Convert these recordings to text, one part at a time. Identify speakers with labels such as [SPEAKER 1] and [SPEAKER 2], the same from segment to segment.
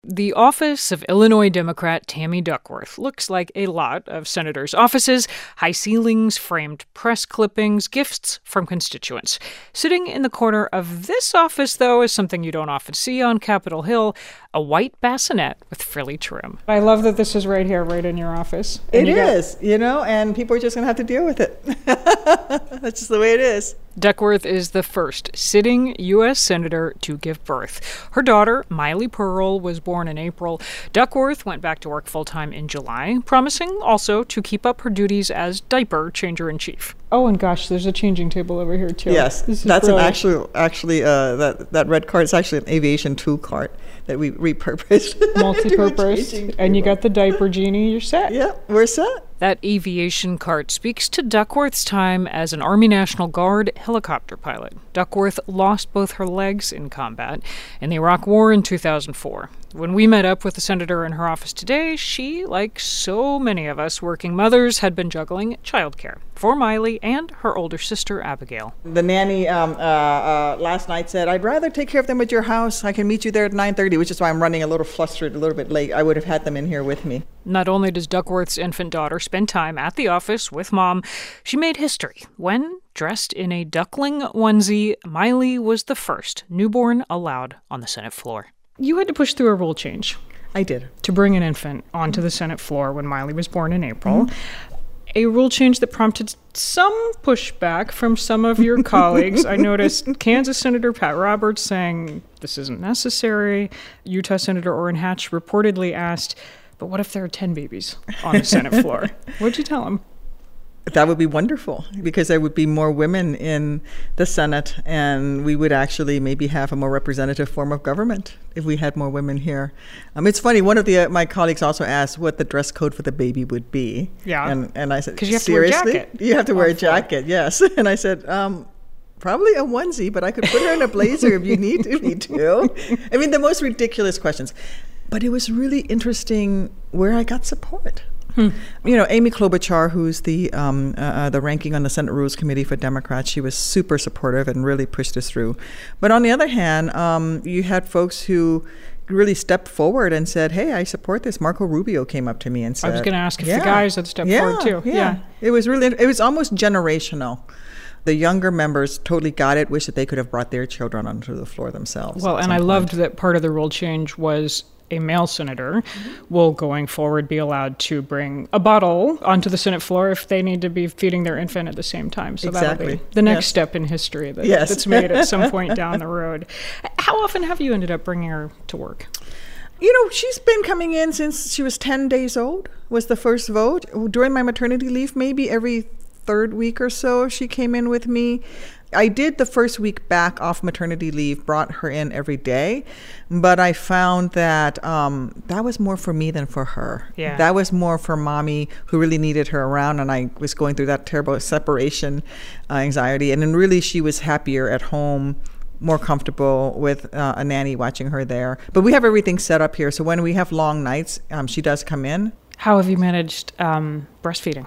[SPEAKER 1] The office of Illinois Democrat Tammy Duckworth looks like a lot of senators' offices: high ceilings, framed press clippings, gifts from constituents. Sitting in the corner of this office, though, is something you don't often see on Capitol Hill: a white bassinet with frilly trim. I love that this is right here, right in your office.
[SPEAKER 2] It is, and people are just going to have to deal with it. That's just the way it is.
[SPEAKER 1] Duckworth is the first sitting U.S. senator to give birth. Her daughter, Miley Pearl, was born in April. Duckworth went back to work full-time in July, promising also to keep up her duties as diaper changer-in-chief. Oh, and gosh, there's a changing table over here, too.
[SPEAKER 2] Yes, that's that red cart is actually an aviation tool cart that we repurposed.
[SPEAKER 1] Multi-purpose, and you got the diaper genie, you're set.
[SPEAKER 2] Yeah, we're set.
[SPEAKER 1] That aviation cart speaks to Duckworth's time as an Army National Guard helicopter pilot. Duckworth lost both her legs in combat in the Iraq War in 2004. When we met up with the senator in her office today, she, like so many of us working mothers, had been juggling childcare for Miley and her older sister, Abigail.
[SPEAKER 2] The nanny last night said, "I'd rather take care of them at your house. I can meet you there at 9:30, which is why I'm running a little flustered, a little bit late. I would have had them in here with me.
[SPEAKER 1] Not only does Duckworth's infant daughter spend time at the office with Mom, she made history when, dressed in a duckling onesie, Miley was the first newborn allowed on the Senate floor. You had to push through a rule change.
[SPEAKER 2] I did.
[SPEAKER 1] To bring an infant onto the Senate floor when Miley was born in April. A rule change that prompted some pushback from some of your colleagues. I noticed Kansas Senator Pat Roberts saying this isn't necessary. Utah Senator Orrin Hatch reportedly asked, but what if there are 10 babies on the Senate floor? What'd you tell him?
[SPEAKER 2] That would be wonderful, because there would be more women in the Senate, and we would actually maybe have a more representative form of government if we had more women here. It's funny, one of my colleagues also asked what the dress code for the baby would be.
[SPEAKER 1] Yeah.
[SPEAKER 2] And I said,
[SPEAKER 1] because you have
[SPEAKER 2] seriously?
[SPEAKER 1] To wear a jacket.
[SPEAKER 2] You have to wear a jacket, yes. And I said, probably a onesie, but I could put her in a blazer if you need me to. I mean, the most ridiculous questions. But it was really interesting where I got support. Amy Klobuchar, who's the ranking on the Senate Rules Committee for Democrats, she was super supportive and really pushed us through. But on the other hand, you had folks who really stepped forward and said, hey, I support this. Marco Rubio came up to me and said...
[SPEAKER 1] I was going to ask if the guys had stepped forward too.
[SPEAKER 2] Yeah. It was almost generational. The younger members totally got it, wish that they could have brought their children onto the floor themselves.
[SPEAKER 1] Well, and I loved that part of the rule change was a male senator will going forward be allowed to bring a bottle onto the Senate floor if they need to be feeding their infant at the same time. So
[SPEAKER 2] exactly.
[SPEAKER 1] That'll be the next step in history that's made at some point down the road. How often have you ended up bringing her to work?
[SPEAKER 2] She's been coming in since she was 10 days old, was the first vote. During my maternity leave, maybe every third week or so, she came in with me. I did the first week back off maternity leave, brought her in every day, but I found that that was more for me than for her.
[SPEAKER 1] Yeah.
[SPEAKER 2] That was more for mommy, who really needed her around, and I was going through that terrible separation anxiety. And then really she was happier at home, more comfortable with a nanny watching her there. But we have everything set up here, so when we have long nights, she does come in.
[SPEAKER 1] How have you managed breastfeeding?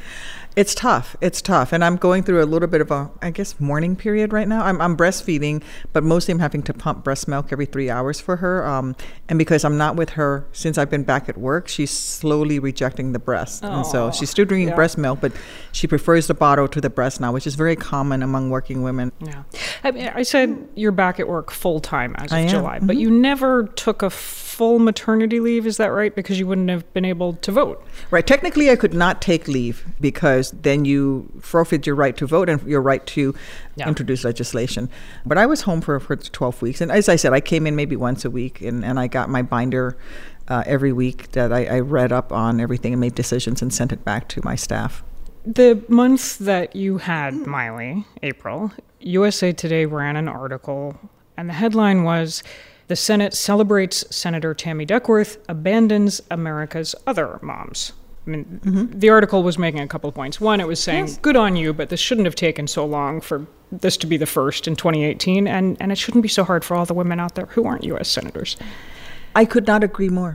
[SPEAKER 2] It's tough. And I'm going through a little bit of a, mourning period right now. I'm breastfeeding, but mostly I'm having to pump breast milk every 3 hours for her. And because I'm not with her since I've been back at work, she's slowly rejecting the breast. And so she's still drinking breast milk, but she prefers the bottle to the breast now, which is very common among working women.
[SPEAKER 1] Yeah. I said you're back at work full time as of July, but you never took a full maternity leave, is that right? Because you wouldn't have been able to vote.
[SPEAKER 2] Right. Technically, I could not take leave because then you forfeit your right to vote and your right to introduce legislation. But I was home for 12 weeks. And as I said, I came in maybe once a week, and I got my binder every week that I read up on everything and made decisions and sent it back to my staff.
[SPEAKER 1] The month that you had Miley, April, USA Today ran an article, and the headline was, "The Senate celebrates Senator Tammy Duckworth, abandons America's other moms." I mean, the article was making a couple of points. One, it was saying, good on you, but this shouldn't have taken so long for this to be the first in 2018, and it shouldn't be so hard for all the women out there who aren't U.S. senators.
[SPEAKER 2] I could not agree more.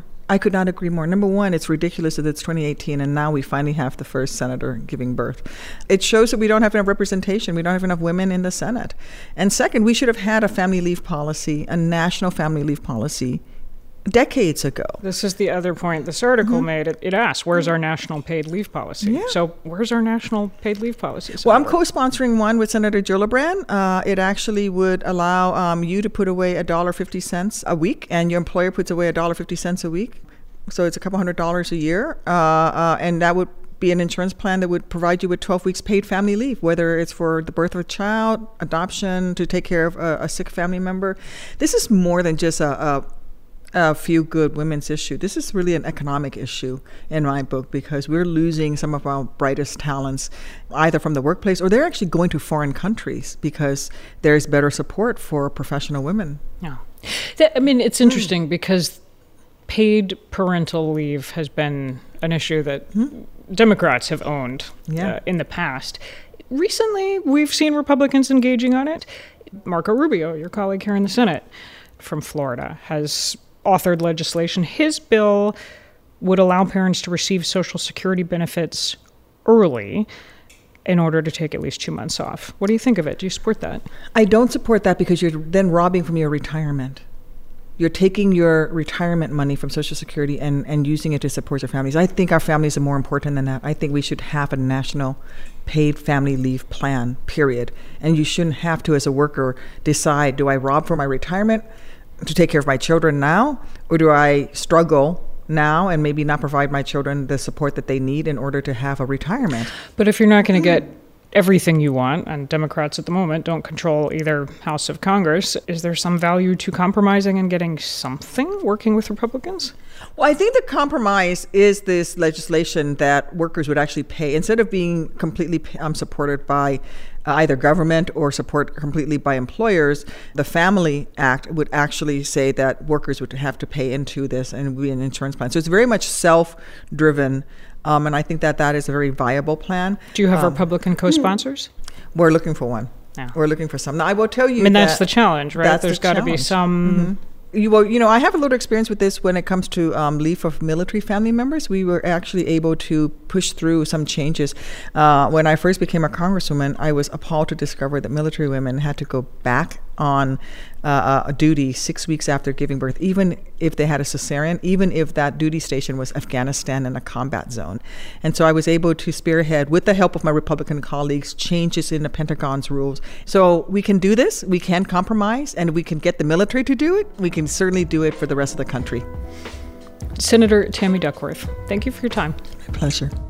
[SPEAKER 2] Number one, it's ridiculous that it's 2018 and now we finally have the first senator giving birth. It shows that we don't have enough representation. We don't have enough women in the Senate. And second, we should have had a family leave policy, a national family leave policy decades ago.
[SPEAKER 1] This is the other point this article made. It asks, where's our national paid leave policy?
[SPEAKER 2] Yeah.
[SPEAKER 1] So where's our national paid leave policy?
[SPEAKER 2] Well, I'm co-sponsoring one with Senator Gillibrand. It actually would allow you to put away $1.50 a week, and your employer puts away $1.50 a week. So it's a couple $100 a year. And that would be an insurance plan that would provide you with 12 weeks paid family leave, whether it's for the birth of a child, adoption, to take care of a sick family member. This is more than just a feel good women's issue. This is really an economic issue in my book, because we're losing some of our brightest talents either from the workplace, or they're actually going to foreign countries because there's better support for professional women.
[SPEAKER 1] Yeah. I mean, it's interesting because paid parental leave has been an issue that Democrats have owned in the past. Recently, we've seen Republicans engaging on it. Marco Rubio, your colleague here in the Senate from Florida, has authored legislation. His bill would allow parents to receive Social Security benefits early in order to take at least 2 months off. What do you think of it? Do you support that? I
[SPEAKER 2] don't support that, because you're then robbing from your retirement. You're taking your retirement money from Social Security and using it to support your families. I think our families are more important than that. I think we should have a national paid family leave plan, period. And you shouldn't have to, as a worker, decide, do I rob from my retirement to take care of my children now, or do I struggle now and maybe not provide my children the support that they need in order to have a retirement?
[SPEAKER 1] But if you're not going to get everything you want, and Democrats at the moment don't control either house of Congress, is there some value to compromising and getting something, working with Republicans?
[SPEAKER 2] Well, I think the compromise is this legislation that workers would actually pay, instead of being completely supported by either government or support completely by employers. The Family Act would actually say that workers would have to pay into this, and it would be an insurance plan. So it's very much self-driven. And I think that is a very viable plan.
[SPEAKER 1] Do you have Republican co-sponsors?
[SPEAKER 2] We're looking for one.
[SPEAKER 1] Yeah.
[SPEAKER 2] We're looking for some. Now, I will tell you,
[SPEAKER 1] I mean, that's the challenge, right? There's got to be some...
[SPEAKER 2] I have a little experience with this when it comes to leave of military family members. We were actually able to push through some changes. When I first became a congresswoman, I was appalled to discover that military women had to go back on duty 6 weeks after giving birth, even if they had a cesarean, even if that duty station was Afghanistan in a combat zone. And so I was able to spearhead, with the help of my Republican colleagues, changes in the Pentagon's rules. So we can do this, we can compromise, and we can get the military to do it. We can certainly do it for the rest of the country.
[SPEAKER 1] Senator Tammy Duckworth, thank you for your time.
[SPEAKER 2] My pleasure.